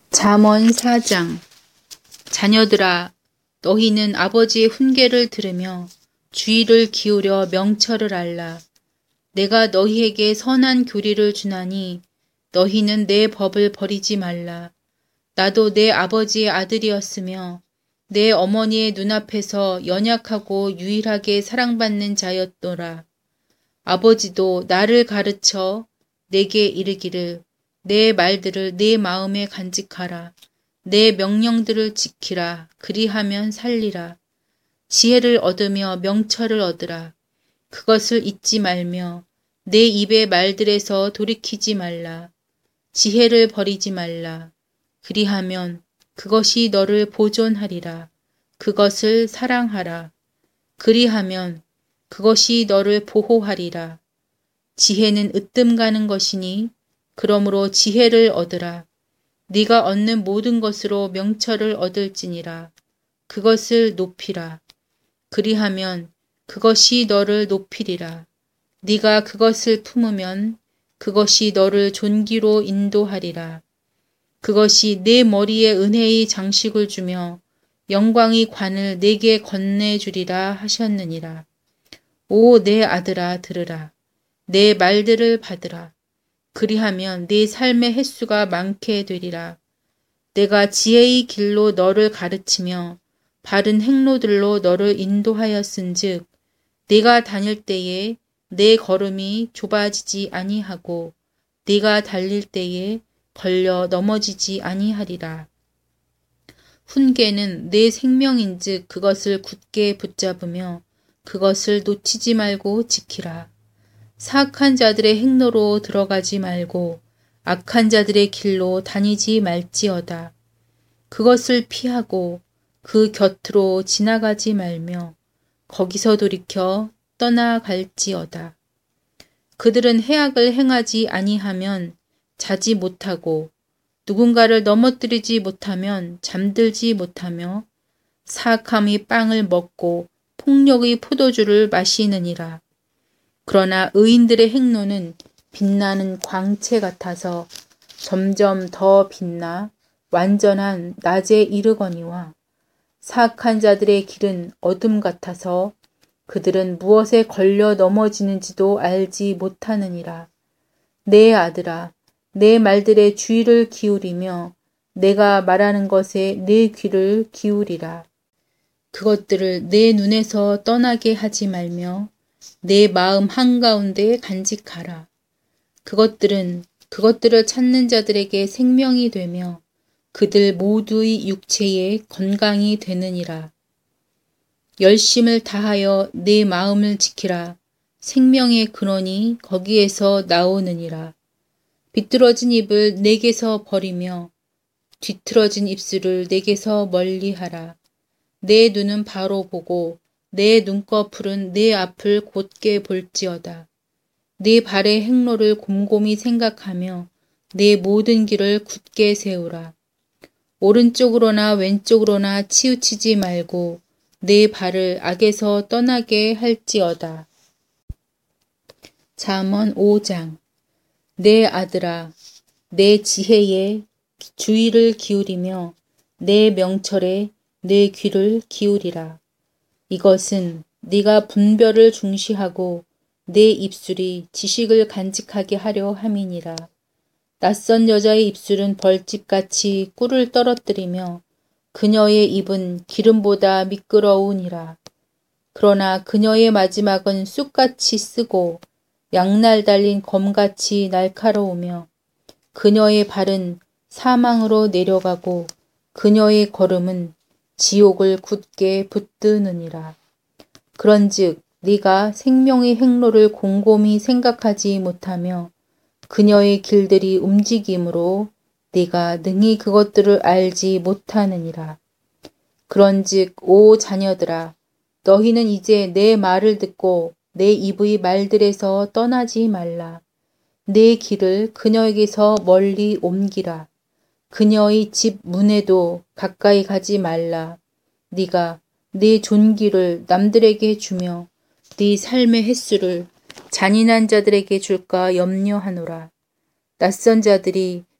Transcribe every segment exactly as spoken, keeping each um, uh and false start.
잠언 사 장. 자녀들아, 너희는 아버지의 훈계를 들으며 주의를 기울여 명철을 알라. 내가 너희에게 선한 교리를 주나니 너희는 내 법을 버리지 말라. 나도 내 아버지의 아들이었으며 내 어머니의 눈앞에서 연약하고 유일하게 사랑받는 자였노라. 아버지도 나를 가르쳐 내게 이르기를 내 말들을 내 마음에 간직하라. 내 명령들을 지키라. 그리하면 살리라. 지혜를 얻으며 명철을 얻으라. 그것을 잊지 말며 내 입의 말들에서 돌이키지 말라. 지혜를 버리지 말라. 그리하면 그것이 너를 보존하리라. 그것을 사랑하라. 그리하면 그것이 너를 보호하리라. 지혜는 으뜸 가는 것이니 그러므로 지혜를 얻으라. 네가 얻는 모든 것으로 명철을 얻을지니라. 그것을 높이라. 그리하면 그것이 너를 높이리라. 네가 그것을 품으면 그것이 너를 존귀로 인도하리라. 그것이 내 머리에 은혜의 장식을 주며 영광의 관을 내게 건네주리라 하셨느니라. 오 내 아들아 들으라. 내 말들을 받으라. 그리하면 네 삶의 횟수가 많게 되리라. 내가 지혜의 길로 너를 가르치며 바른 행로들로 너를 인도하였은즉 네가 다닐 때에 내 걸음이 좁아지지 아니하고 네가 달릴 때에 걸려 넘어지지 아니하리라. 훈계는 내 생명인즉 그것을 굳게 붙잡으며 그것을 놓치지 말고 지키라. 사악한 자들의 행로로 들어가지 말고 악한 자들의 길로 다니지 말지어다. 그것을 피하고 그 곁으로 지나가지 말며 거기서 돌이켜 떠나갈지어다. 그들은 해악을 행하지 아니하면 자지 못하고 누군가를 넘어뜨리지 못하면 잠들지 못하며 사악함이 빵을 먹고 폭력의 포도주를 마시느니라. 그러나 의인들의 행로는 빛나는 광채 같아서 점점 더 빛나 완전한 낮에 이르거니와 사악한 자들의 길은 어둠 같아서 그들은 무엇에 걸려 넘어지는지도 알지 못하느니라. 내 아들아, 내 말들의 주의를 기울이며 내가 말하는 것에 내 귀를 기울이라. 그것들을 내 눈에서 떠나게 하지 말며 내 마음 한가운데 간직하라. 그것들은 그것들을 찾는 자들에게 생명이 되며 그들 모두의 육체에 건강이 되느니라. 열심을 다하여 내 마음을 지키라. 생명의 근원이 거기에서 나오느니라. 비뚤어진 입을 내게서 버리며 뒤틀어진 입술을 내게서 멀리하라. 내 눈은 바로 보고 내 눈꺼풀은 내 앞을 곧게 볼지어다. 네 발의 행로를 곰곰이 생각하며 내 모든 길을 굳게 세우라. 오른쪽으로나 왼쪽으로나 치우치지 말고 내 발을 악에서 떠나게 할지어다. 잠언 오 장. 내 아들아, 내 지혜에 주의를 기울이며 내 명철에 내 귀를 기울이라. 이것은 네가 분별을 중시하고 내 입술이 지식을 간직하게 하려 함이니라. 낯선 여자의 입술은 벌집같이 꿀을 떨어뜨리며 그녀의 입은 기름보다 미끄러우니라. 그러나 그녀의 마지막은 쑥같이 쓰고 양날 달린 검같이 날카로우며 그녀의 발은 사망으로 내려가고 그녀의 걸음은 지옥을 굳게 붙드느니라. 그런즉 네가 생명의 행로를 곰곰이 생각하지 못하며 그녀의 길들이 움직임으로 네가 능히 그것들을 알지 못하느니라. 그런즉 오 자녀들아, 너희는 이제 내 말을 듣고 내 입의 말들에서 떠나지 말라. 내 길을 그녀에게서 멀리 옮기라. 그녀의 집 문에도 가까이 가지 말라. 네가 네 존귀를 남들에게 주며 네 삶의 횟수를 잔인한 자들에게 줄까 염려하노라. 낯선 자들이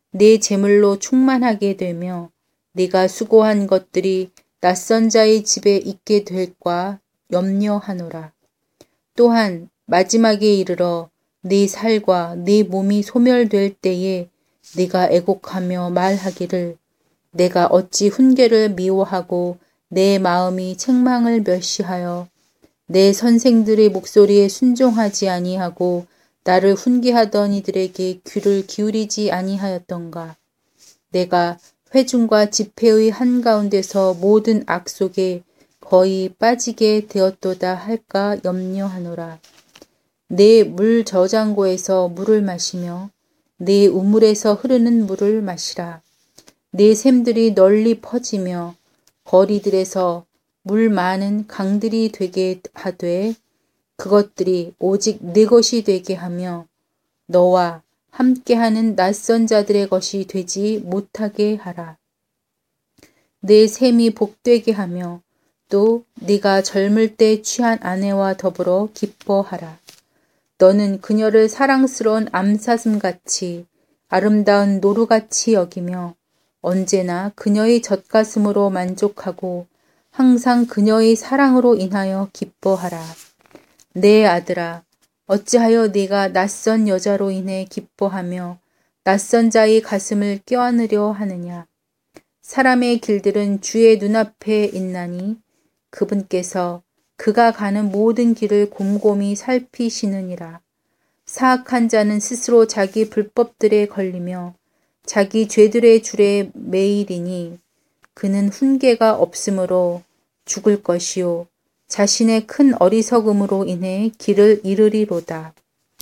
내 재물로 충만하게 되며 네가 수고한 것들이 낯선 자의 집에 있게 될까 염려하노라. 또한 마지막에 이르러 네 살과 네 몸이 소멸될 때에 네가 애곡하며 말하기를 내가 어찌 훈계를 미워하고 내 마음이 책망을 멸시하여 내 선생들의 목소리에 순종하지 아니하고 나를 훈계하던 이들에게 귀를 기울이지 아니하였던가. 내가 회중과 집회의 한가운데서 모든 악 속에 거의 빠지게 되었도다 할까 염려하노라. 내 물 저장고에서 물을 마시며 내 우물에서 흐르는 물을 마시라. 내 샘들이 널리 퍼지며 거리들에서 물 많은 강들이 되게 하되 그것들이 오직 내 것이 되게 하며 너와 함께하는 낯선 자들의 것이 되지 못하게 하라. 내 샘이 복되게 하며 또 네가 젊을 때 취한 아내와 더불어 기뻐하라. 너는 그녀를 사랑스러운 암사슴같이 아름다운 노루같이 여기며 언제나 그녀의 젖가슴으로 만족하고 항상 그녀의 사랑으로 인하여 기뻐하라. 내 아들아, 어찌하여 네가 낯선 여자로 인해 기뻐하며 낯선 자의 가슴을 껴안으려 하느냐. 사람의 길들은 주의 눈앞에 있나니 그분께서 그가 가는 모든 길을 곰곰이 살피시느니라. 사악한 자는 스스로 자기 불법들에 걸리며 자기 죄들의 줄에 매이리니 그는 훈계가 없으므로 죽을 것이요 자신의 큰 어리석음으로 인해 길을 잃으리로다.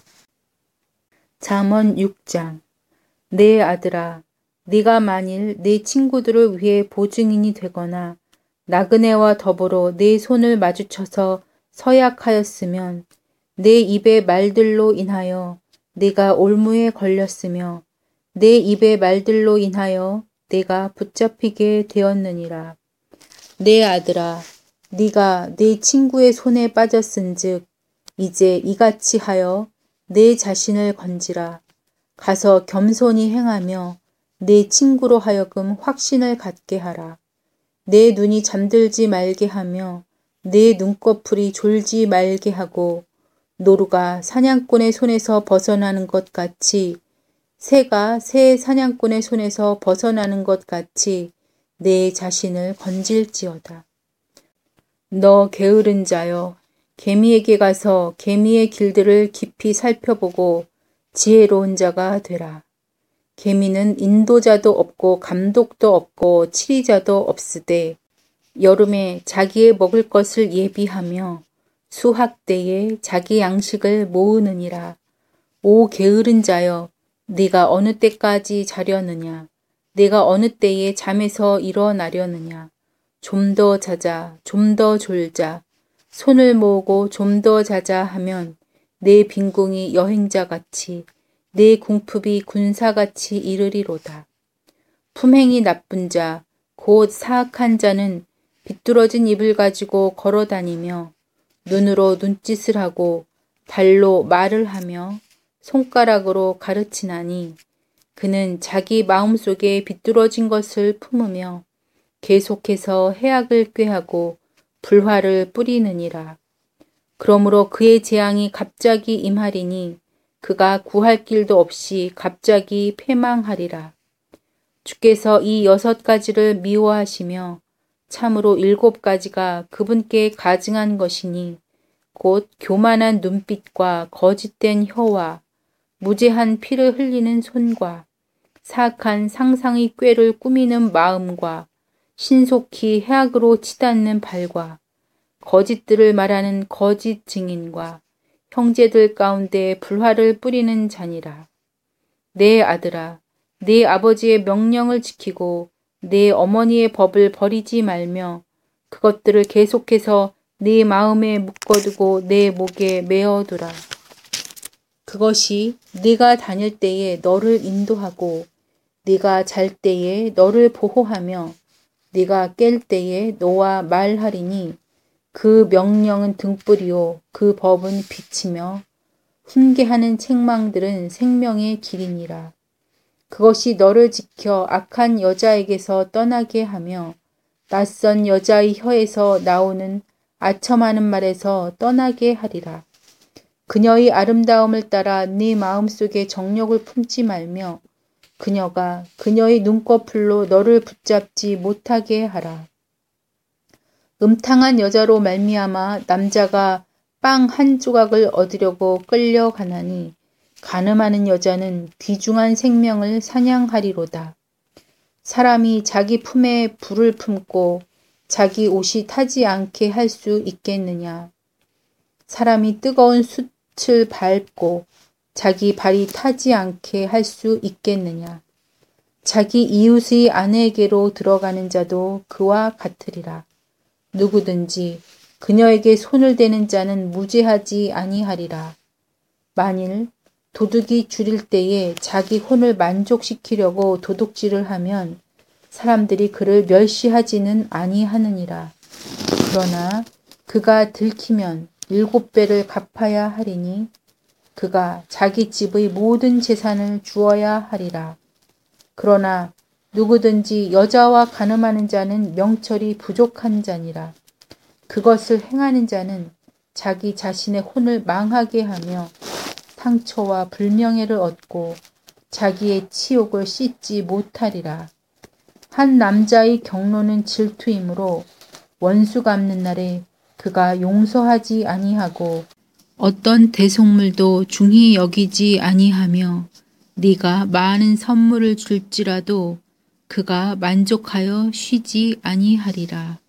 잠언 육 장. 내 아들아, 네가 만일 내 친구들을 위해 보증인이 되거나 나그네와 더불어 내 손을 마주쳐서 서약하였으면 내 입의 말들로 인하여 네가 올무에 걸렸으며 내 입의 말들로 인하여 네가 붙잡히게 되었느니라. 내 아들아, 네가 내 친구의 손에 빠졌은즉 이제 이같이 하여 내 자신을 건지라. 가서 겸손히 행하며 내 친구로 하여금 확신을 갖게 하라. 내 눈이 잠들지 말게 하며 내 눈꺼풀이 졸지 말게 하고 노루가 사냥꾼의 손에서 벗어나는 것 같이 새가 새 사냥꾼의 손에서 벗어나는 것 같이 내 자신을 건질지어다. 너 게으른 자여, 개미에게 가서 개미의 길들을 깊이 살펴보고 지혜로운 자가 되라. 개미는 인도자도 없고 감독도 없고 치리자도 없으되 여름에 자기의 먹을 것을 예비하며 수확 때에 자기 양식을 모으느니라. 오 게으른 자여, 네가 어느 때까지 자려느냐? 네가 어느 때에 잠에서 일어나려느냐? 좀 더 자자, 좀 더 졸자. 손을 모으고 좀 더 자자 하면 내 빈궁이 여행자같이 내 궁핍이 군사같이 이르리로다. 품행이 나쁜 자, 곧 사악한 자는 비뚤어진 입을 가지고 걸어다니며 눈으로 눈짓을 하고 발로 말을 하며 손가락으로 가르치나니 그는 자기 마음속에 비뚤어진 것을 품으며 계속해서 해악을 꾀하고 불화를 뿌리느니라. 그러므로 그의 재앙이 갑자기 임하리니 그가 구할 길도 없이 갑자기 패망하리라. 주께서 이 여섯 가지를 미워하시며 참으로 일곱 가지가 그분께 가증한 것이니 곧 교만한 눈빛과 거짓된 혀와 무죄한 피를 흘리는 손과 사악한 상상의 꾀를 꾸미는 마음과 신속히 해악으로 치닫는 발과 거짓들을 말하는 거짓 증인과 형제들 가운데 불화를 뿌리는 자니라. 내 아들아, 내 아버지의 명령을 지키고 내 어머니의 법을 버리지 말며 그것들을 계속해서 네 마음에 묶어두고 내 목에 메어두라. 그것이 네가 다닐 때에 너를 인도하고 네가 잘 때에 너를 보호하며 네가 깰 때에 너와 말하리니 그 명령은 등불이요 그 법은 빛이며 훈계하는 책망들은 생명의 길이니라. 그것이 너를 지켜 악한 여자에게서 떠나게 하며 낯선 여자의 혀에서 나오는 아첨하는 말에서 떠나게 하리라. 그녀의 아름다움을 따라 네 마음속에 정욕을 품지 말며 그녀가 그녀의 눈꺼풀로 너를 붙잡지 못하게 하라. 음탕한 여자로 말미암아 남자가 빵 한 조각을 얻으려고 끌려가나니 간음하는 여자는 귀중한 생명을 사냥하리로다. 사람이 자기 품에 불을 품고 자기 옷이 타지 않게 할 수 있겠느냐. 사람이 뜨거운 숯을 밟고 자기 발이 타지 않게 할 수 있겠느냐. 자기 이웃의 아내에게로 들어가는 자도 그와 같으리라. 누구든지 그녀에게 손을 대는 자는 무죄하지 아니하리라. 만일 도둑이 줄일 때에 자기 혼을 만족시키려고 도둑질을 하면 사람들이 그를 멸시하지는 아니하느니라. 그러나 그가 들키면 일곱 배를 갚아야 하리니 그가 자기 집의 모든 재산을 주어야 하리라. 그러나 누구든지 여자와 간음하는 자는 명철이 부족한 자니라. 그것을 행하는 자는 자기 자신의 혼을 망하게 하며 상처와 불명예를 얻고 자기의 치욕을 씻지 못하리라. 한 남자의 경로는 질투이므로 원수 갚는 날에 그가 용서하지 아니하고 어떤 대속물도 중히 여기지 아니하며 네가 많은 선물을 줄지라도 그가 만족하여 쉬지 아니하리라.